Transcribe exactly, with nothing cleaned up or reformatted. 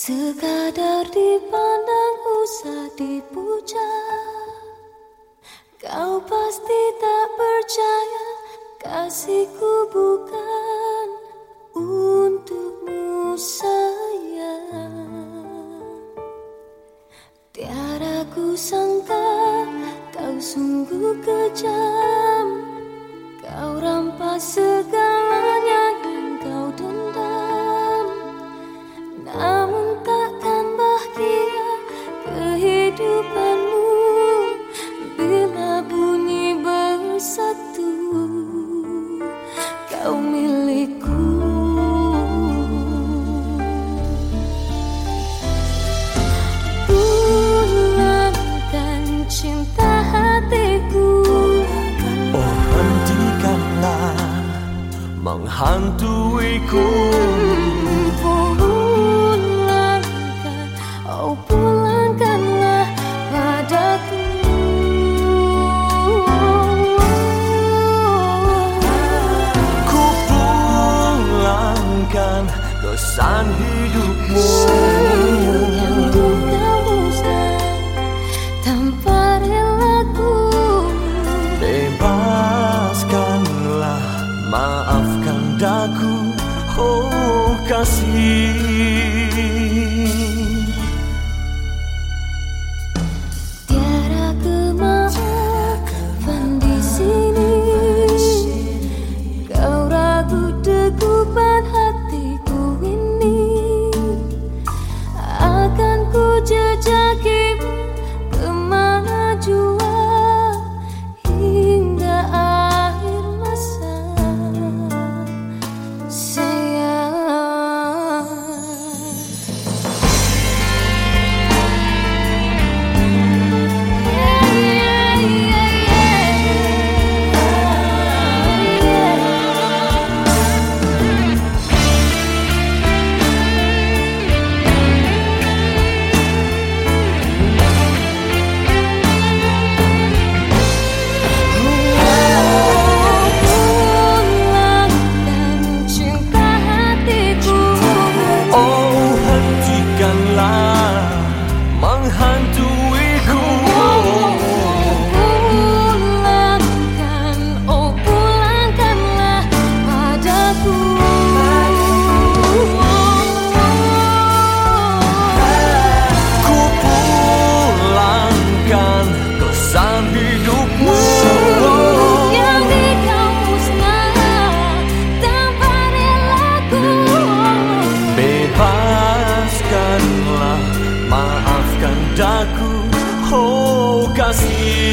Sekadar dipandang usah dipuja. Kau pasti tak percaya kasihku bukan untukmu sayang. Tiada ku sangka kau sungguh kejam. Kau rampas segalanya yang kau dendam. Namun takkan bahagia kehidupanmu bila bunyi bersatu kau milikku. Pulangkan cinta hatiku. Oh, hentikanlah menghantuiku. Pulangkan, oh pulangkanlah padaku. Ku pulangkan kesan hidupmu Yang untuk kau musnah tanpa relaku. Bebaskanlah, maafkan daku, oh kasih. Tiada kemaafan di sini. Kau ragu degupan hatiku ini. Akan ku jejakimu kemana jua hingga akhir masa. Menghantuiku. Pulangkan, oh pulangkanlah padaku. Ku pulangkan kesan hidupmu Yang di kau musnah tanpa relaku. Bebaskanlah, maafkan daku, oh kasih.